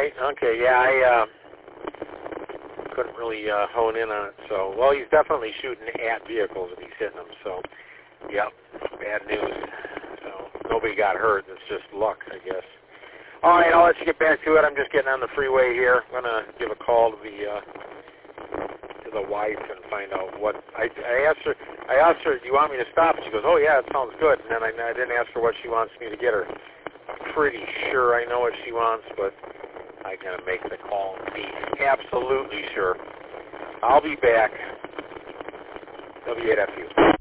right. Okay. Yeah, I couldn't really hone in on it. So, well, he's definitely shooting at vehicles if he's hitting them. So, yep, bad news. So nobody got hurt. It's just luck, I guess. All right, I'll let you get back to it. I'm just getting on the freeway here. I'm gonna give a call to the wife and find out what I asked her. I asked her, "Do you want me to stop?" And she goes, "Oh yeah, it sounds good." And then I didn't ask her what she wants me to get her. I'm pretty sure I know what she wants, but I gotta make the call and be absolutely sure. I'll be back. W8FU.